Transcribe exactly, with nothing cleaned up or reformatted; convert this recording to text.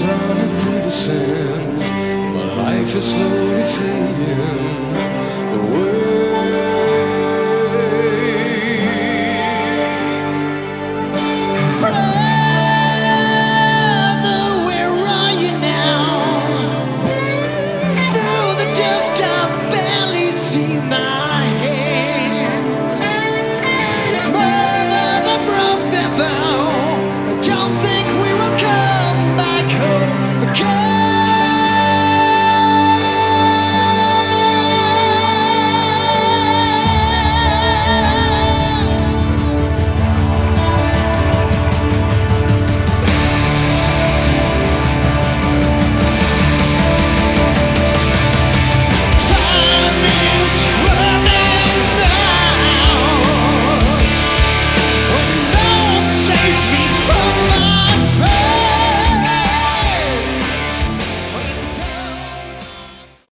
is running through the sand, but life is slowly fading. The world